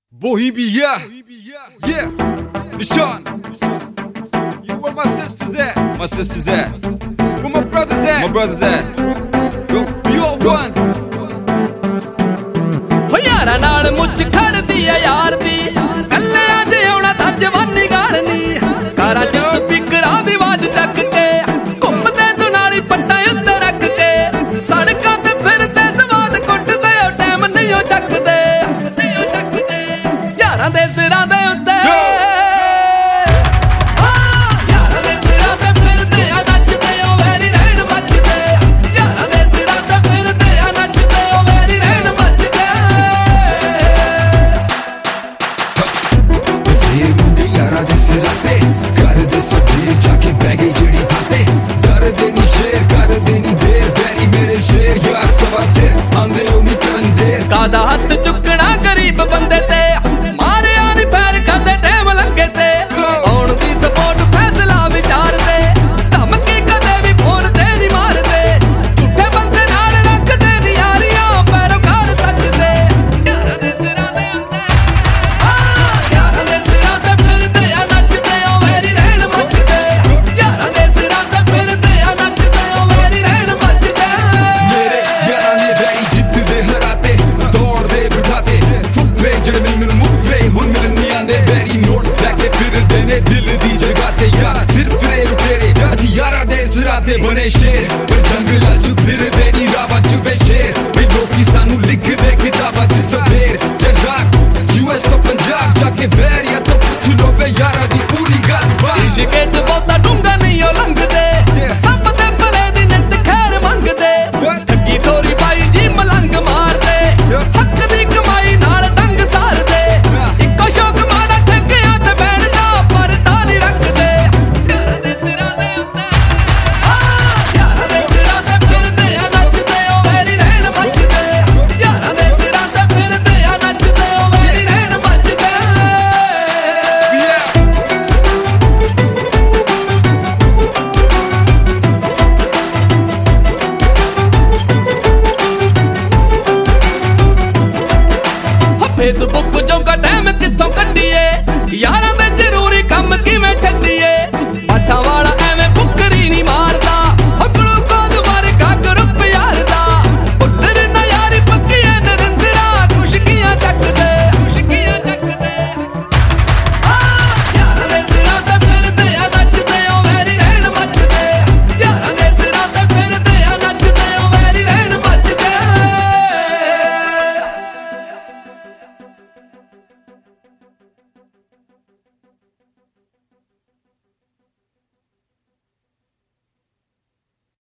Bohemia, yeah, Nishan. You where my sisters at? My sisters at? Where my brothers at? My brothers at? Yo, we all one. हो यारा नाल मुझ खड़ दी है यार दी कल्ले आज आउणा तां जवानी गाड़नी कारा च स्पीकरां दी आवाज चक के घुमदे तू नाली पट्टा उत्ते रख के सड़कां ते फिरदे सवाद कुੱਟदे ओ टाइम नहीं ओ चकदे यारां दे सिरां दे उत्ते कादा हथ चुकना गरीब बंदे ते मारे आनी पैर कदे टाइम लंगे ते आउण दी सपोर्ट फैसला विचार दे धमकी कदे भी फोन ते नहीं मार दे झूठे बंदे नाल रख दे नी यारियां पैरोकार सच दे यारां दे सिरां दे उत्ते यारां दे सिरां ते फिरदे आ नचदे ओ वेरी रहन मचदे यारां दे सिरां ते फिरदे आ नचदे ओ वेरी रहन मचदे मेरे यारां ने वैरी जितदे हराते दौड़दे बिठाते फुकरे जड़े मैनू मुकरे हुण मिलन नहीं आंदे वैरी नोट लैके फिरदे ने दिल दी जगह ते यार सिर्फ रे तेरे असीं यारां दे सिरां ते बने शेर पर जंगलां च फिरदे नी रावां च वे शेर वे लोकी सानू लिखदे किताबां च सवेर ते रात यूएस तो पंजाब जाके वैरिया तो पुछ लो वे यारां दी पूरी गलबात इश्के च बहुता डूंगा नहीं ओ लंघदे सब ते भले दी नित खैर मंगदे ठगी ठोरी पाई जी मलंग मारदे हक दी कमाई नाल डंग सारदे इक्को शौक माड़ा ठेकियां ते बैठदा परदा नहीं रखदे यारां दे सिरां दे उत्ते यारां दे सिरां ते फिरदे आ नचदे ओ वेरी रहन मचदे यारां दे सिरां ते फिरदे आ नचदे ओ वेरी रहन मचदे फेसबुक जो का टाइम कित्थों कड्डीए यारां दे